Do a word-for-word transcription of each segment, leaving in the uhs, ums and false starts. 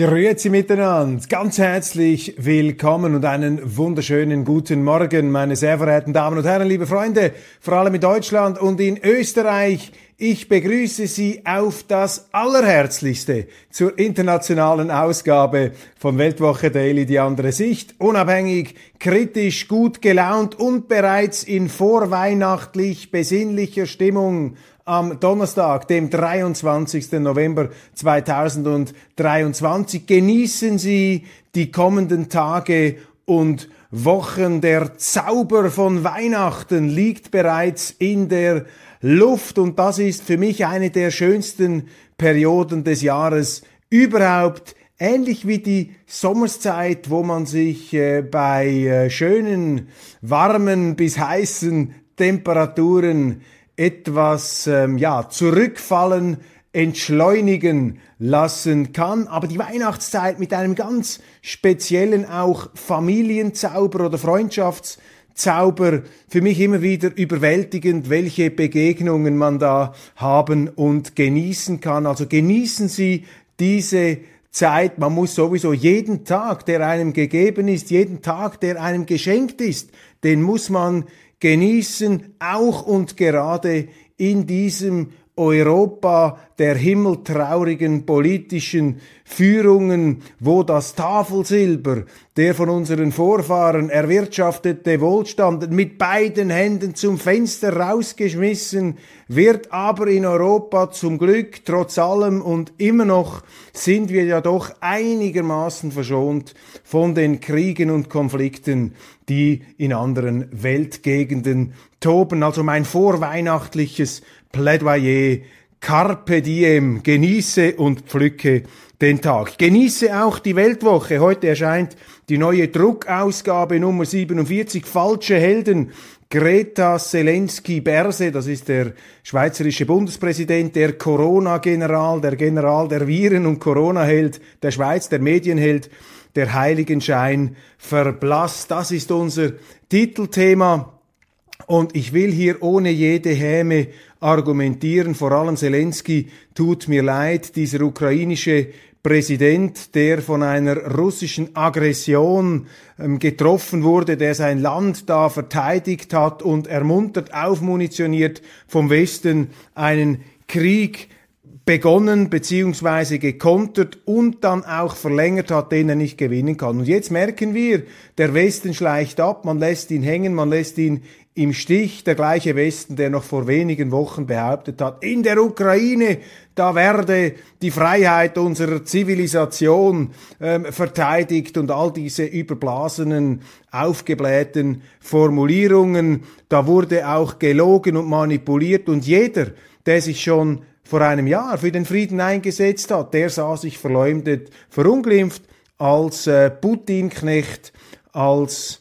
Grüezi miteinander, ganz herzlich willkommen und einen wunderschönen guten Morgen, meine sehr verehrten Damen und Herren, liebe Freunde, vor allem in Deutschland und in Österreich. Ich begrüße Sie auf das Allerherzlichste zur internationalen Ausgabe von Weltwoche Daily, die andere Sicht, unabhängig, kritisch, gut gelaunt und bereits in vorweihnachtlich besinnlicher Stimmung am Donnerstag, dem dreiundzwanzigsten November zweitausenddreiundzwanzig. Genießen Sie die kommenden Tage und Wochen. Der Zauber von Weihnachten liegt bereits in der Luft und das ist für mich eine der schönsten Perioden des Jahres überhaupt. Ähnlich wie die Sommerszeit, wo man sich äh, bei äh, schönen, warmen bis heißen Temperaturen etwas ähm, ja, zurückfallen, entschleunigen lassen kann. Aber die Weihnachtszeit mit einem ganz speziellen auch Familienzauber oder Freundschaftszauber, für mich immer wieder überwältigend, welche Begegnungen man da haben und genießen kann. Also genießen Sie diese Zeit. Man muss sowieso jeden Tag, der einem gegeben ist, jeden Tag, der einem geschenkt ist, den muss man genießen, auch und gerade in diesem Europa der himmeltraurigen politischen Führungen, wo das Tafelsilber, der von unseren Vorfahren erwirtschaftete Wohlstand mit beiden Händen zum Fenster rausgeschmissen wird, aber in Europa zum Glück trotz allem und immer noch sind wir ja doch einigermaßen verschont von den Kriegen und Konflikten, die in anderen Weltgegenden toben. Also mein vorweihnachtliches Plädoyer: Carpe diem, genieße und pflücke den Tag. Genieße auch die Weltwoche. Heute erscheint die neue Druckausgabe Nummer siebenundvierzig, Falsche Helden. Greta Zelensky-Berse, das ist der schweizerische Bundespräsident, der Corona-General, der General der Viren- und Corona-Held der Schweiz, der Medienheld, der Heiligenschein verblasst. Das ist unser Titelthema. Und ich will hier ohne jede Häme argumentieren, vor allem Zelensky tut mir leid, dieser ukrainische Präsident, der von einer russischen Aggression ähm, getroffen wurde, der sein Land da verteidigt hat und ermuntert, aufmunitioniert vom Westen einen Krieg begonnen bzw. gekontert und dann auch verlängert hat, den er nicht gewinnen kann. Und jetzt merken wir, der Westen schleicht ab, man lässt ihn hängen, man lässt ihn im Stich. Der gleiche Westen, der noch vor wenigen Wochen behauptet hat, in der Ukraine, da werde die Freiheit unserer Zivilisation ähm, verteidigt und all diese überblasenen, aufgeblähten Formulierungen, da wurde auch gelogen und manipuliert und jeder, der sich schon vor einem Jahr für den Frieden eingesetzt hat, der sah sich verleumdet, verunglimpft als äh, Putin-Knecht, als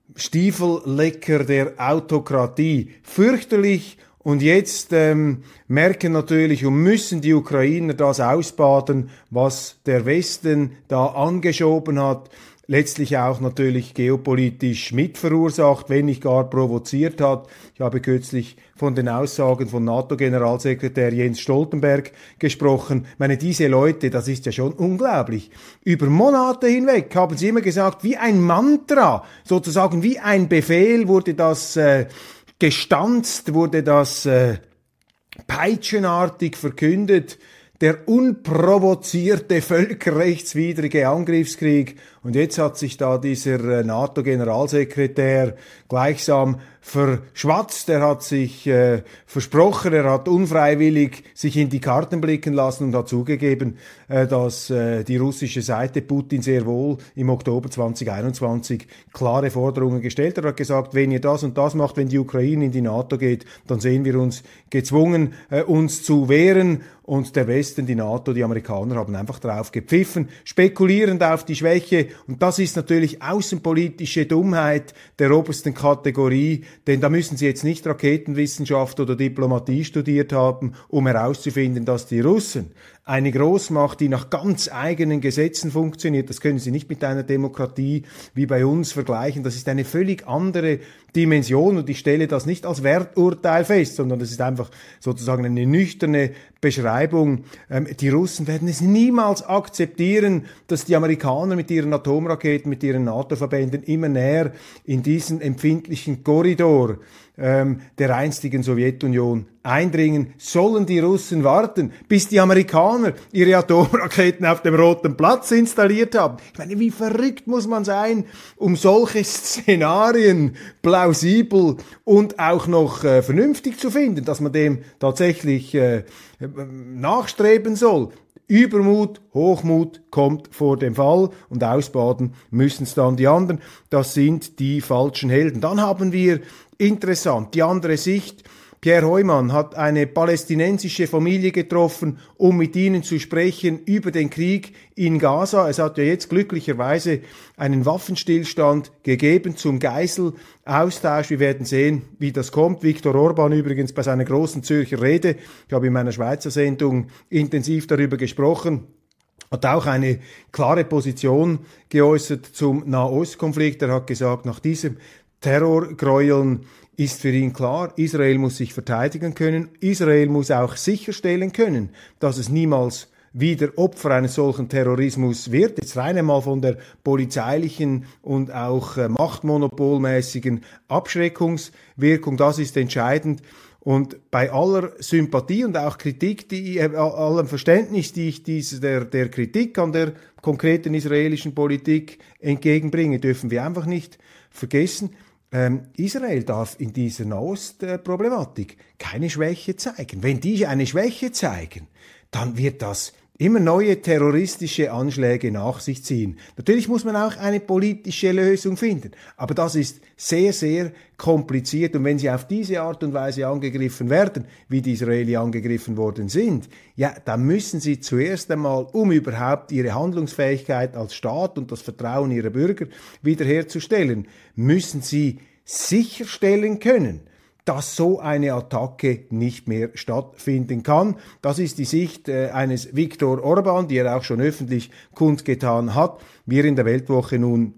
Stiefellecker der Autokratie. Fürchterlich. Und jetzt ähm, merken natürlich und müssen die Ukrainer das ausbaden, was der Westen da angeschoben hat. Letztlich auch natürlich geopolitisch mitverursacht, wenn nicht gar provoziert hat. Ich habe kürzlich von den Aussagen von NATO-Generalsekretär Jens Stoltenberg gesprochen. Ich meine, diese Leute, das ist ja schon unglaublich. Über Monate hinweg haben sie immer gesagt, wie ein Mantra, sozusagen wie ein Befehl wurde das äh, gestanzt, wurde das äh, peitschenartig verkündet, der unprovozierte, völkerrechtswidrige Angriffskrieg. Und jetzt hat sich da dieser NATO-Generalsekretär gleichsam verschwatzt, er hat sich äh, versprochen, er hat unfreiwillig sich in die Karten blicken lassen und hat zugegeben, äh, dass äh, die russische Seite Putin sehr wohl im Oktober zweitausendeinundzwanzig klare Forderungen gestellt hat. Er hat gesagt, wenn ihr das und das macht, wenn die Ukraine in die NATO geht, dann sehen wir uns gezwungen, äh, uns zu wehren. Und der Westen, die NATO, die Amerikaner haben einfach drauf gepfiffen, spekulierend auf die Schwäche. Und das ist natürlich außenpolitische Dummheit der obersten Kategorie, denn da müssen Sie jetzt nicht Raketenwissenschaft oder Diplomatie studiert haben, um herauszufinden, dass die Russen eine Großmacht, die nach ganz eigenen Gesetzen funktioniert. Das können Sie nicht mit einer Demokratie wie bei uns vergleichen. Das ist eine völlig andere Dimension und ich stelle das nicht als Werturteil fest, sondern das ist einfach sozusagen eine nüchterne Beschreibung. Ähm, die Russen werden es niemals akzeptieren, dass die Amerikaner mit ihren Atomraketen, mit ihren NATO-Verbänden immer näher in diesen empfindlichen Korridor ähm, der einstigen Sowjetunion eindringen. Sollen die Russen warten, bis die Amerikaner ihre Atomraketen auf dem Roten Platz installiert haben? Ich meine, wie verrückt muss man sein, um solche Szenarien plausibel und auch noch äh, vernünftig zu finden, dass man dem tatsächlich äh, nachstreben soll. Übermut, Hochmut kommt vor dem Fall und ausbaden müssen es dann die anderen. Das sind die falschen Helden. Dann haben wir, interessant, die andere Sicht. Pierre Heumann hat eine palästinensische Familie getroffen, um mit ihnen zu sprechen über den Krieg in Gaza. Es hat ja jetzt glücklicherweise einen Waffenstillstand gegeben zum Geiselaustausch. Wir werden sehen, wie das kommt. Viktor Orban übrigens bei seiner großen Zürcher Rede, ich habe in meiner Schweizer Sendung intensiv darüber gesprochen, hat auch eine klare Position geäußert zum Nahostkonflikt. Er hat gesagt, nach diesem Terrorgräueln ist für ihn klar, Israel muss sich verteidigen können, Israel muss auch sicherstellen können, dass es niemals wieder Opfer eines solchen Terrorismus wird. Jetzt rein einmal von der polizeilichen und auch äh, machtmonopolmäßigen Abschreckungswirkung, das ist entscheidend. Und bei aller Sympathie und auch Kritik, die, äh, allem Verständnis, die ich diese, der, der Kritik an der konkreten israelischen Politik entgegenbringe, dürfen wir einfach nicht vergessen, Ähm, Israel darf in dieser Nahost-Problematik keine Schwäche zeigen. Wenn die eine Schwäche zeigen, dann wird das immer neue terroristische Anschläge nach sich ziehen. Natürlich muss man auch eine politische Lösung finden, aber das ist sehr, sehr kompliziert. Und wenn sie auf diese Art und Weise angegriffen werden, wie die Israelis angegriffen worden sind, ja, dann müssen sie zuerst einmal, um überhaupt ihre Handlungsfähigkeit als Staat und das Vertrauen ihrer Bürger wiederherzustellen, müssen sie sicherstellen können, dass so eine Attacke nicht mehr stattfinden kann. Das ist die Sicht äh, eines Viktor Orban, die er auch schon öffentlich kundgetan hat. Wir in der Weltwoche nun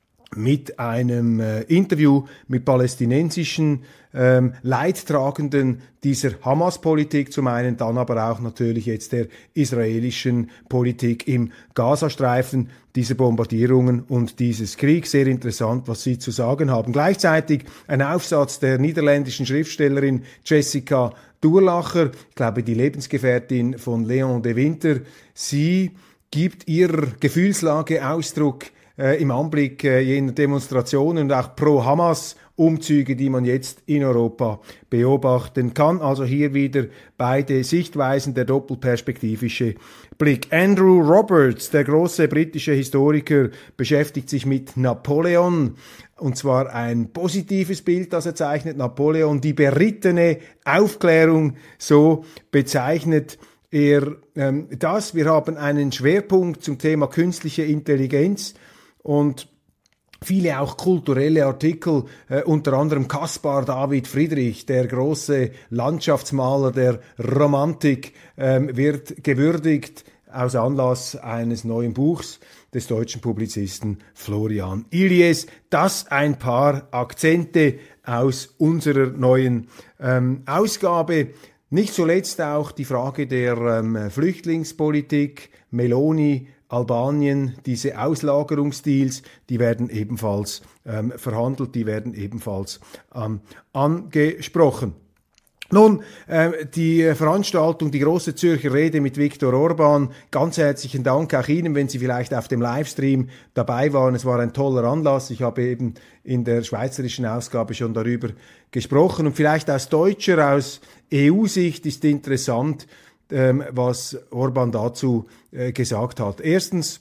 mit einem äh, Interview mit palästinensischen ähm, Leidtragenden dieser Hamas-Politik zum einen, dann aber auch natürlich jetzt der israelischen Politik im Gazastreifen, diese Bombardierungen und dieses Krieg. Sehr interessant, was Sie zu sagen haben. Gleichzeitig ein Aufsatz der niederländischen Schriftstellerin Jessica Durlacher, ich glaube die Lebensgefährtin von Leon de Winter. Sie gibt ihrer Gefühlslage Ausdruck Äh, im Anblick äh, jener Demonstrationen und auch Pro-Hamas-Umzüge, die man jetzt in Europa beobachten kann. Also hier wieder beide Sichtweisen, der doppelperspektivische Blick. Andrew Roberts, der große britische Historiker, beschäftigt sich mit Napoleon. Und zwar ein positives Bild, das er zeichnet. Napoleon, die berittene Aufklärung, so bezeichnet er ähm, das. Wir haben einen Schwerpunkt zum Thema künstliche Intelligenz und viele auch kulturelle Artikel, äh, unter anderem Caspar David Friedrich, der große Landschaftsmaler der Romantik, ähm, wird gewürdigt aus Anlass eines neuen Buchs des deutschen Publizisten Florian Illies. Das ein paar Akzente aus unserer neuen ähm, Ausgabe. Nicht zuletzt auch die Frage der ähm, Flüchtlingspolitik, Meloni, Albanien, diese Auslagerungsdeals, die werden ebenfalls ähm, verhandelt, die werden ebenfalls ähm, angesprochen. Nun, äh, die Veranstaltung, die große Zürcher Rede mit Viktor Orban, ganz herzlichen Dank auch Ihnen, wenn Sie vielleicht auf dem Livestream dabei waren. Es war ein toller Anlass. Ich habe eben in der schweizerischen Ausgabe schon darüber gesprochen. Und vielleicht aus deutscher, aus E U-Sicht ist interessant, ähm, was Orban dazu äh, gesagt hat. Erstens,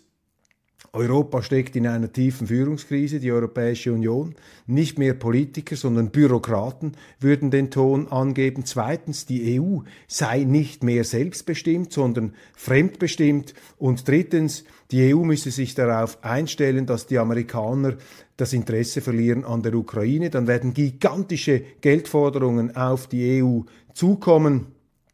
Europa steckt in einer tiefen Führungskrise, die Europäische Union. Nicht mehr Politiker, sondern Bürokraten würden den Ton angeben. Zweitens, die E U sei nicht mehr selbstbestimmt, sondern fremdbestimmt. Und drittens, die E U müsse sich darauf einstellen, dass die Amerikaner das Interesse verlieren an der Ukraine. Dann werden gigantische Geldforderungen auf die E U zukommen.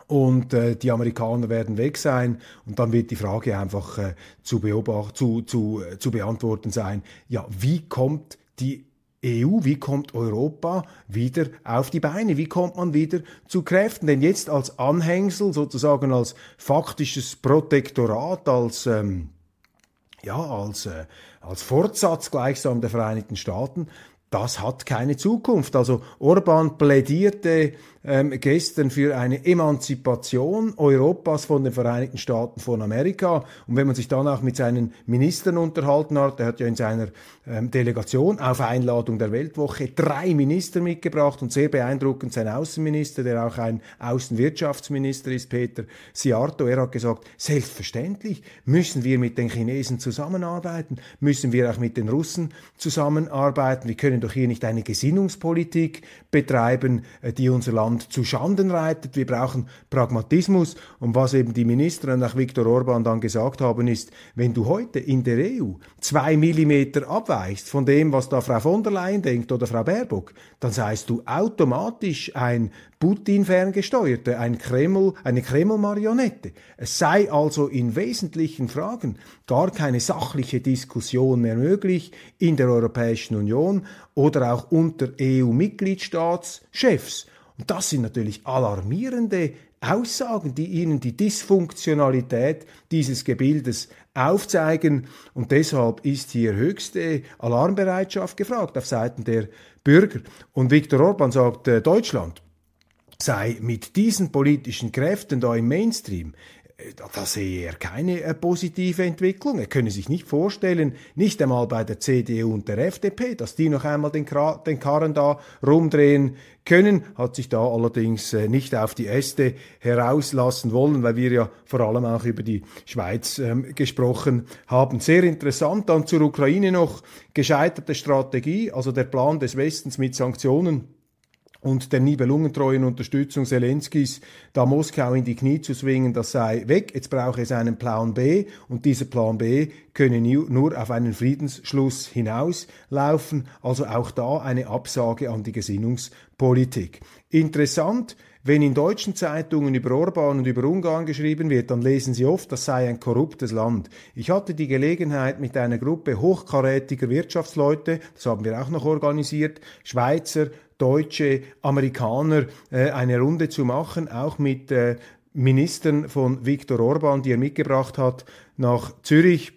und äh, die Amerikaner werden weg sein und dann wird die Frage einfach äh, zu, beobachten, zu, zu, äh, zu beantworten sein, ja, wie kommt die E U, wie kommt Europa wieder auf die Beine? Wie kommt man wieder zu Kräften? Denn jetzt als Anhängsel, sozusagen als faktisches Protektorat, als, ähm, ja, als, äh, als Fortsatz gleichsam der Vereinigten Staaten, das hat keine Zukunft. Also Orban plädierte ähm, gestern für eine Emanzipation Europas von den Vereinigten Staaten von Amerika. Und wenn man sich dann auch mit seinen Ministern unterhalten hat, er hat ja in seiner ähm, Delegation auf Einladung der Weltwoche drei Minister mitgebracht und sehr beeindruckend sein Außenminister, der auch ein Außenwirtschaftsminister ist, Peter Szijjártó. Er hat gesagt, selbstverständlich müssen wir mit den Chinesen zusammenarbeiten, müssen wir auch mit den Russen zusammenarbeiten. Wir können doch hier nicht eine Gesinnungspolitik betreiben, die unser Land zu Schanden reitet. Wir brauchen Pragmatismus. Und was eben die Minister und auch Viktor Orban dann gesagt haben, ist, wenn du heute in der E U zwei Millimeter abweichst von dem, was da Frau von der Leyen denkt oder Frau Baerbock, dann seist du automatisch ein Putin-ferngesteuerte, ein Kreml, eine Kreml-Marionette. Es sei also in wesentlichen Fragen gar keine sachliche Diskussion mehr möglich in der Europäischen Union oder auch unter E U-Mitgliedstaatschefs. Und das sind natürlich alarmierende Aussagen, die Ihnen die Dysfunktionalität dieses Gebildes aufzeigen. Und deshalb ist hier höchste Alarmbereitschaft gefragt auf Seiten der Bürger. Und Viktor Orban sagt, äh, Deutschland sei mit diesen politischen Kräften da im Mainstream, da sehe er keine äh, positive Entwicklung. Er könne sich nicht vorstellen, nicht einmal bei der C D U und der F D P, dass die noch einmal den, Kra- den Karren da rumdrehen können, hat sich da allerdings äh, nicht auf die Äste herauslassen wollen, weil wir ja vor allem auch über die Schweiz ähm, gesprochen haben. Sehr interessant, dann zur Ukraine noch gescheiterte Strategie, also der Plan des Westens mit Sanktionen und der nibelungentreuen Unterstützung Zelenskis, da Moskau in die Knie zu zwingen, das sei weg. Jetzt brauche es einen Plan B und dieser Plan B könne nur auf einen Friedensschluss hinauslaufen. Also auch da eine Absage an die Gesinnungspolitik. Interessant, wenn in deutschen Zeitungen über Orban und über Ungarn geschrieben wird, dann lesen Sie oft, das sei ein korruptes Land. Ich hatte die Gelegenheit, mit einer Gruppe hochkarätiger Wirtschaftsleute, das haben wir auch noch organisiert, Schweizer, Deutsche, Amerikaner, äh, eine Runde zu machen, auch mit äh, Ministern von Viktor Orban, die er mitgebracht hat, nach Zürich.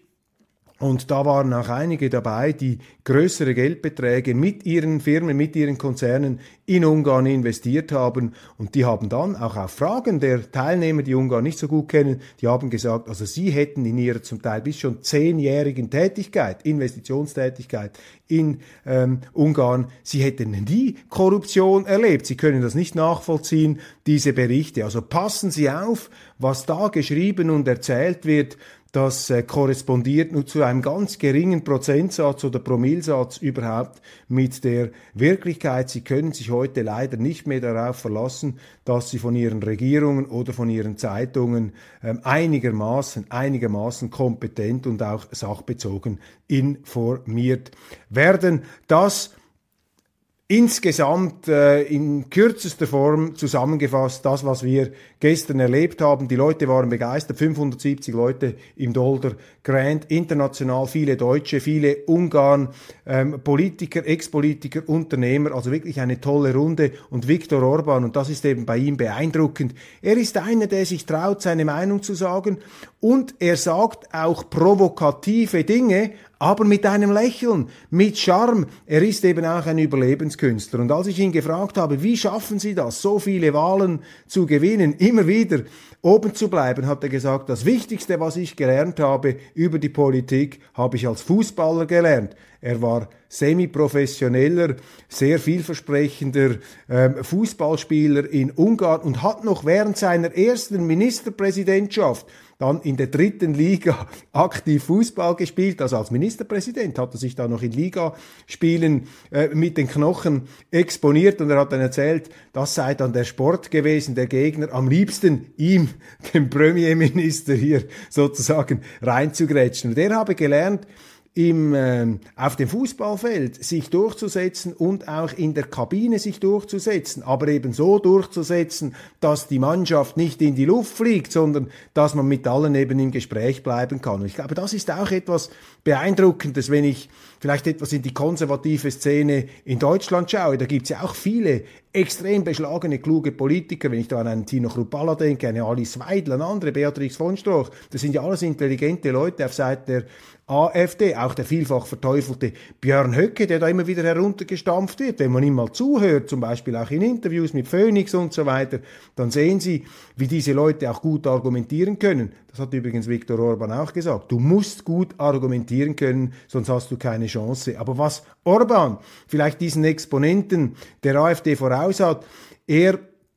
Und da waren auch einige dabei, die größere Geldbeträge mit ihren Firmen, mit ihren Konzernen in Ungarn investiert haben. Und die haben dann auch auf Fragen der Teilnehmer, die Ungarn nicht so gut kennen, die haben gesagt, also sie hätten in ihrer zum Teil bis schon zehnjährigen Tätigkeit, Investitionstätigkeit in ähm, Ungarn, sie hätten nie Korruption erlebt. Sie können das nicht nachvollziehen, diese Berichte. Also passen Sie auf, was da geschrieben und erzählt wird. Das äh, korrespondiert nur zu einem ganz geringen Prozentsatz oder Promillsatz überhaupt mit der Wirklichkeit. Sie können sich heute leider nicht mehr darauf verlassen, dass Sie von Ihren Regierungen oder von Ihren Zeitungen ähm, einigermaßen, einigermaßen kompetent und auch sachbezogen informiert werden. Das insgesamt äh, in kürzester Form zusammengefasst, das, was wir gestern erlebt haben. Die Leute waren begeistert, fünfhundertsiebzig Leute im Dolder Grand, international viele Deutsche, viele Ungarn, ähm, Politiker, Ex-Politiker, Unternehmer, also wirklich eine tolle Runde. Und Viktor Orban, und das ist eben bei ihm beeindruckend, er ist einer, der sich traut, seine Meinung zu sagen und er sagt auch provokative Dinge, aber mit einem Lächeln, mit Charme. Er ist eben auch ein Überlebenskünstler. Und als ich ihn gefragt habe, wie schaffen Sie das, so viele Wahlen zu gewinnen, immer wieder oben zu bleiben, hat er gesagt, das Wichtigste, was ich gelernt habe über die Politik, habe ich als Fußballer gelernt. Er war semi-professioneller, sehr vielversprechender ähm, Fußballspieler in Ungarn und hat noch während seiner ersten Ministerpräsidentschaft dann in der dritten Liga aktiv Fußball gespielt. Also als Ministerpräsident hat er sich da noch in Ligaspielen äh, mit den Knochen exponiert und er hat dann erzählt, das sei dann der Sport gewesen, der Gegner am liebsten ihm, dem Premierminister hier sozusagen reinzugrätschen. Und er habe gelernt, im, äh, auf dem Fußballfeld sich durchzusetzen und auch in der Kabine sich durchzusetzen, aber eben so durchzusetzen, dass die Mannschaft nicht in die Luft fliegt, sondern dass man mit allen eben im Gespräch bleiben kann. Und ich glaube, das ist auch etwas Beeindruckendes, wenn ich vielleicht etwas in die konservative Szene in Deutschland schaue. Da gibt's ja auch viele extrem beschlagene, kluge Politiker, wenn ich da an einen Tino Chrupalla denke, eine Alice Weidel, an andere, Beatrix von Stroh, das sind ja alles intelligente Leute auf Seiten der AfD, auch der vielfach verteufelte Björn Höcke, der da immer wieder heruntergestampft wird. Wenn man ihm mal zuhört, zum Beispiel auch in Interviews mit Phoenix und so weiter, dann sehen Sie, wie diese Leute auch gut argumentieren können. Das hat übrigens Viktor Orban auch gesagt. Du musst gut argumentieren können, sonst hast du keine Chance. Aber was Orban vielleicht diesen Exponenten der AfD voraus hat, er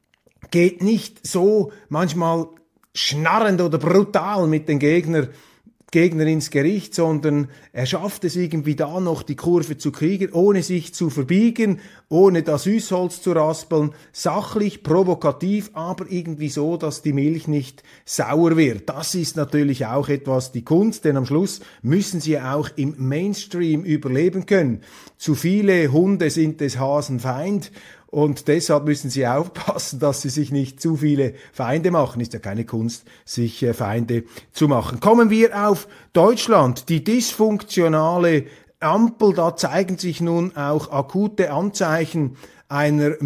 geht nicht so manchmal schnarrend oder brutal mit den Gegnern Gegner ins Gericht, sondern er schafft es irgendwie da noch die Kurve zu kriegen, ohne sich zu verbiegen, ohne das Süßholz zu raspeln, sachlich, provokativ, aber irgendwie so, dass die Milch nicht sauer wird. Das ist natürlich auch etwas die Kunst, denn am Schluss müssen sie auch im Mainstream überleben können. Zu viele Hunde sind des Hasen Feind. Und deshalb müssen sie aufpassen, dass sie sich nicht zu viele Feinde machen. Ist ja keine Kunst, sich äh, Feinde zu machen. Kommen wir auf Deutschland. Die dysfunktionale Ampel, da zeigen sich nun auch akute Anzeichen einer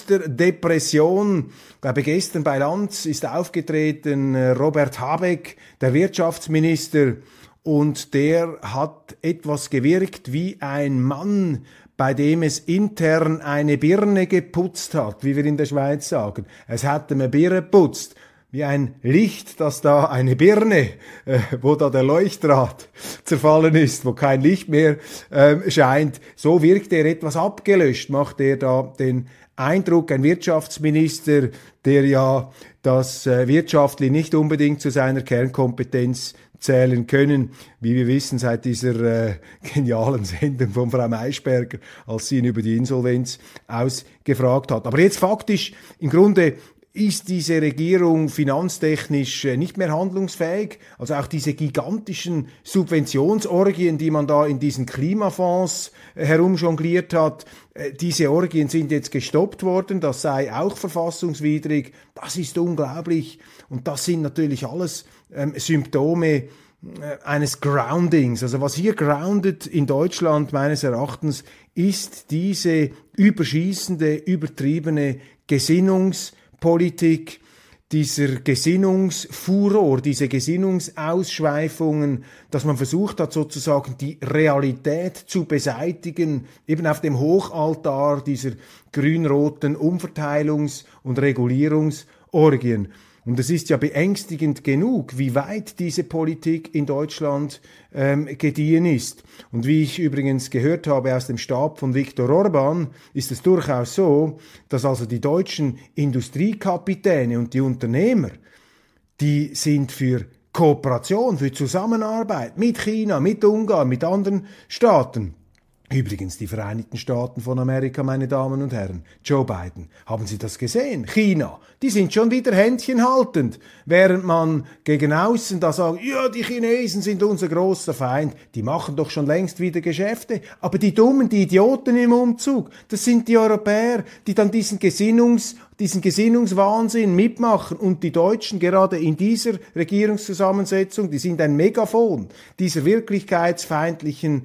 Ministerdepression. Ich glaube, gestern bei Lanz ist aufgetreten äh, Robert Habeck, der Wirtschaftsminister, und der hat etwas gewirkt wie ein Mann, bei dem es intern eine Birne geputzt hat, wie wir in der Schweiz sagen. Es hat eine Birne geputzt, wie ein Licht, das da eine Birne, äh, wo da der Leuchtdraht zerfallen ist, wo kein Licht mehr äh, scheint. So wirkt er etwas abgelöscht, macht er da den Eindruck, ein Wirtschaftsminister, der ja das äh, wirtschaftlich nicht unbedingt zu seiner Kernkompetenz zählen können, wie wir wissen seit dieser äh, genialen Sendung von Frau Maischberger, als sie ihn über die Insolvenz ausgefragt hat. Aber jetzt faktisch, im Grunde ist diese Regierung finanztechnisch äh, nicht mehr handlungsfähig. Also auch diese gigantischen Subventionsorgien, die man da in diesen Klimafonds äh, herumjongliert hat, äh, diese Orgien sind jetzt gestoppt worden. Das sei auch verfassungswidrig. Das ist unglaublich. Und das sind natürlich alles ähm, Symptome äh, eines Groundings. Also was hier groundet in Deutschland meines Erachtens ist diese überschießende, übertriebene Gesinnungspolitik, dieser Gesinnungsfuror, diese Gesinnungsausschweifungen, dass man versucht hat, sozusagen die Realität zu beseitigen, eben auf dem Hochaltar dieser grün-roten Umverteilungs- und Regulierungsorgien. Und es ist ja beängstigend genug, wie weit diese Politik in Deutschland ähm, gediehen ist. Und wie ich übrigens gehört habe aus dem Stab von Viktor Orban, ist es durchaus so, dass also die deutschen Industriekapitäne und die Unternehmer, die sind für Kooperation, für Zusammenarbeit mit China, mit Ungarn, mit anderen Staaten. Übrigens die Vereinigten Staaten von Amerika, meine Damen und Herren, Joe Biden. Haben Sie das gesehen? China, die sind schon wieder Händchen haltend, während man gegen außen da sagt, ja, die Chinesen sind unser großer Feind. Die machen doch schon längst wieder Geschäfte. Aber die Dummen, die Idioten im Umzug, das sind die Europäer, die dann diesen Gesinnungs diesen Gesinnungswahnsinn mitmachen, und die Deutschen gerade in dieser Regierungszusammensetzung, die sind ein Megafon dieser wirklichkeitsfeindlichen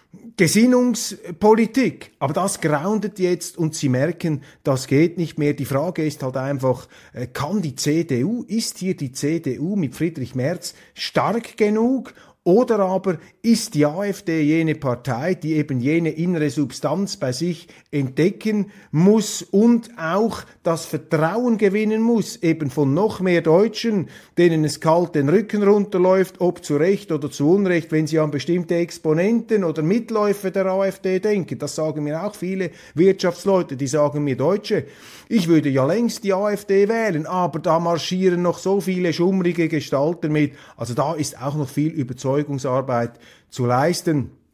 Gesinnungspolitik. Aber das groundet jetzt und sie merken, das geht nicht mehr. Die Frage ist halt einfach, kann die C D U, ist hier die C D U mit Friedrich Merz stark genug? Oder aber ist die AfD jene Partei, die eben jene innere Substanz bei sich entdecken muss und auch das Vertrauen gewinnen muss, eben von noch mehr Deutschen, denen es kalt den Rücken runterläuft, ob zu Recht oder zu Unrecht, wenn sie an bestimmte Exponenten oder Mitläufer der AfD denken. Das sagen mir auch viele Wirtschaftsleute, die sagen mir, Deutsche, ich würde ja längst die AfD wählen, aber da marschieren noch so viele schummrige Gestalten mit. Also da ist auch noch viel Überzeugungsarbeit zu leisten.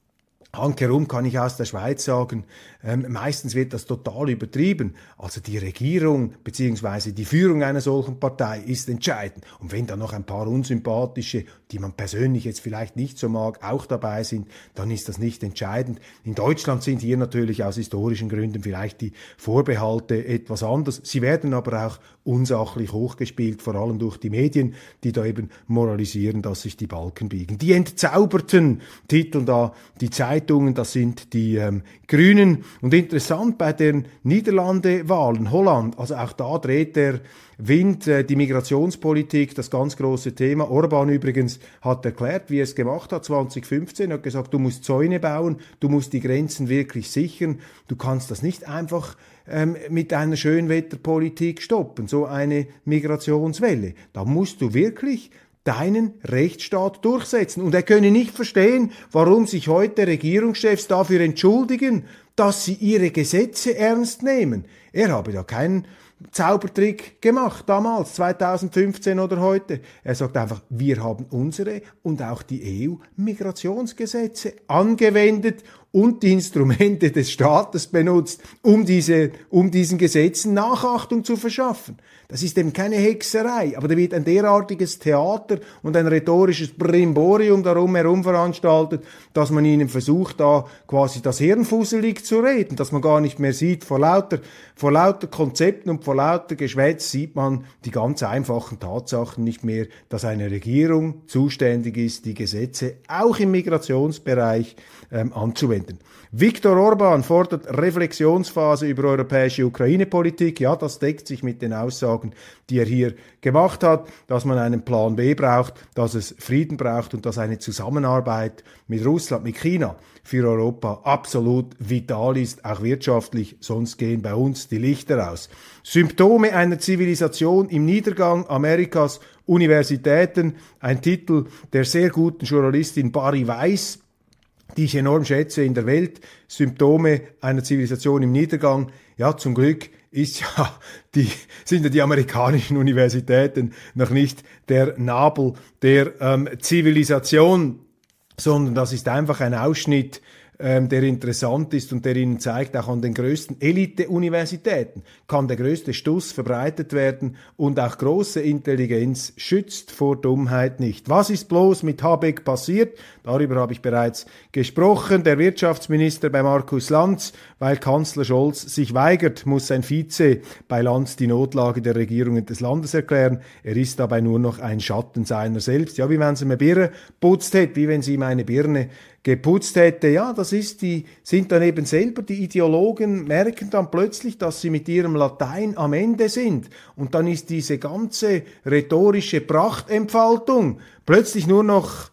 Handkerum kann ich aus der Schweiz sagen, ähm, meistens wird das total übertrieben. Also die Regierung bzw. die Führung einer solchen Partei ist entscheidend. Und wenn da noch ein paar unsympathische, die man persönlich jetzt vielleicht nicht so mag, auch dabei sind, dann ist das nicht entscheidend. In Deutschland sind hier natürlich aus historischen Gründen vielleicht die Vorbehalte etwas anders. Sie werden aber auch unsachlich hochgespielt, vor allem durch die Medien, die da eben moralisieren, dass sich die Balken biegen. Die Entzauberten titeln da die Zeitungen, das sind die ähm, Grünen. Und interessant bei den Niederlande-Wahlen, Holland, also auch da dreht der Wind, äh, die Migrationspolitik, das ganz große Thema. Orban übrigens hat erklärt, wie er es gemacht hat zwanzig fünfzehn, hat gesagt, du musst Zäune bauen, du musst die Grenzen wirklich sichern, du kannst das nicht einfach ähm, mit einer Schönwetterpolitik stoppen, so eine Migrationswelle. Da musst du wirklich deinen Rechtsstaat durchsetzen. Und er könne nicht verstehen, warum sich heute Regierungschefs dafür entschuldigen, dass sie ihre Gesetze ernst nehmen. Er habe da keinen Zaubertrick gemacht, damals, zweitausendfünfzehn oder heute. Er sagt einfach, wir haben unsere und auch die E U-Migrationsgesetze angewendet und die Instrumente des Staates benutzt, um diese, um diesen Gesetzen Nachachtung zu verschaffen. Das ist eben keine Hexerei, aber da wird ein derartiges Theater und ein rhetorisches Brimborium darum herum veranstaltet, dass man ihnen versucht, da quasi das Hirn fusselig zu reden, dass man gar nicht mehr sieht, vor lauter, vor lauter Konzepten und vor lauter Geschwätz sieht man die ganz einfachen Tatsachen nicht mehr, dass eine Regierung zuständig ist, die Gesetze auch im Migrationsbereich ähm, anzuwenden. Viktor Orban fordert Reflexionsphase über europäische Ukraine-Politik. Ja, das deckt sich mit den Aussagen, die er hier gemacht hat, dass man einen Plan B braucht, dass es Frieden braucht und dass eine Zusammenarbeit mit Russland, mit China für Europa absolut vital ist, auch wirtschaftlich, sonst gehen bei uns die Lichter aus. Symptome einer Zivilisation im Niedergang Amerikas Universitäten, ein Titel der sehr guten Journalistin Bari Weiss, die ich enorm schätze in der Welt, Symptome einer Zivilisation im Niedergang. Ja, zum Glück ist ja die, sind ja die amerikanischen Universitäten noch nicht der Nabel der ähm, Zivilisation, sondern das ist einfach ein Ausschnitt, ähm, der interessant ist und der Ihnen zeigt, auch an den größten Elite-Universitäten kann der größte Stuss verbreitet werden und auch große Intelligenz schützt vor Dummheit nicht. Was ist bloß mit Habeck passiert? Darüber habe ich bereits gesprochen. Der Wirtschaftsminister bei Markus Lanz, weil Kanzler Scholz sich weigert, muss sein Vize bei Lanz die Notlage der Regierungen des Landes erklären. Er ist dabei nur noch ein Schatten seiner selbst. Ja, wie wenn sie eine Birne putzt hätte, wie wenn sie ihm eine Birne geputzt hätte. Ja, das ist die, sind dann eben selber die Ideologen, merken dann plötzlich, dass sie mit ihrem Latein am Ende sind. Und dann ist diese ganze rhetorische Prachtentfaltung plötzlich nur noch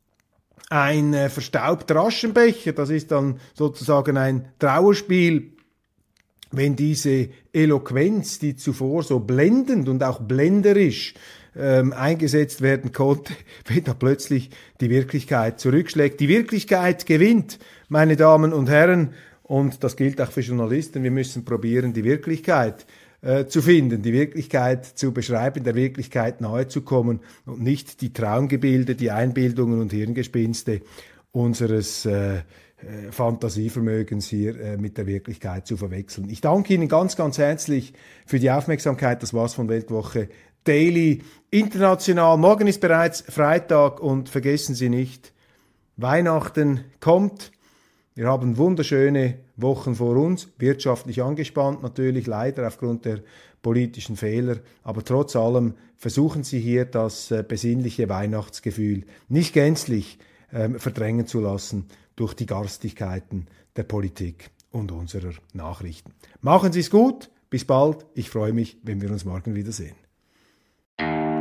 ein äh, verstaubter Aschenbecher. Das ist dann sozusagen ein Trauerspiel, wenn diese Eloquenz, die zuvor so blendend und auch blenderisch ähm, eingesetzt werden konnte, wenn da plötzlich die Wirklichkeit zurückschlägt. Die Wirklichkeit gewinnt, meine Damen und Herren, und das gilt auch für Journalisten. Wir müssen probieren, die Wirklichkeit äh, zu finden, die Wirklichkeit zu beschreiben, der Wirklichkeit nahezukommen und nicht die Traumgebilde, die Einbildungen und Hirngespinste unseres äh, Fantasievermögens hier äh, mit der Wirklichkeit zu verwechseln. Ich danke Ihnen ganz, ganz herzlich für die Aufmerksamkeit. Das war's von Weltwoche Daily International. Morgen ist bereits Freitag und vergessen Sie nicht, Weihnachten kommt. Wir haben wunderschöne Wochen vor uns, wirtschaftlich angespannt natürlich, leider aufgrund der politischen Fehler, aber trotz allem versuchen Sie hier das äh, besinnliche Weihnachtsgefühl nicht gänzlich äh, verdrängen zu lassen durch die Garstigkeiten der Politik und unserer Nachrichten. Machen Sie es gut, bis bald, ich freue mich, wenn wir uns morgen wiedersehen.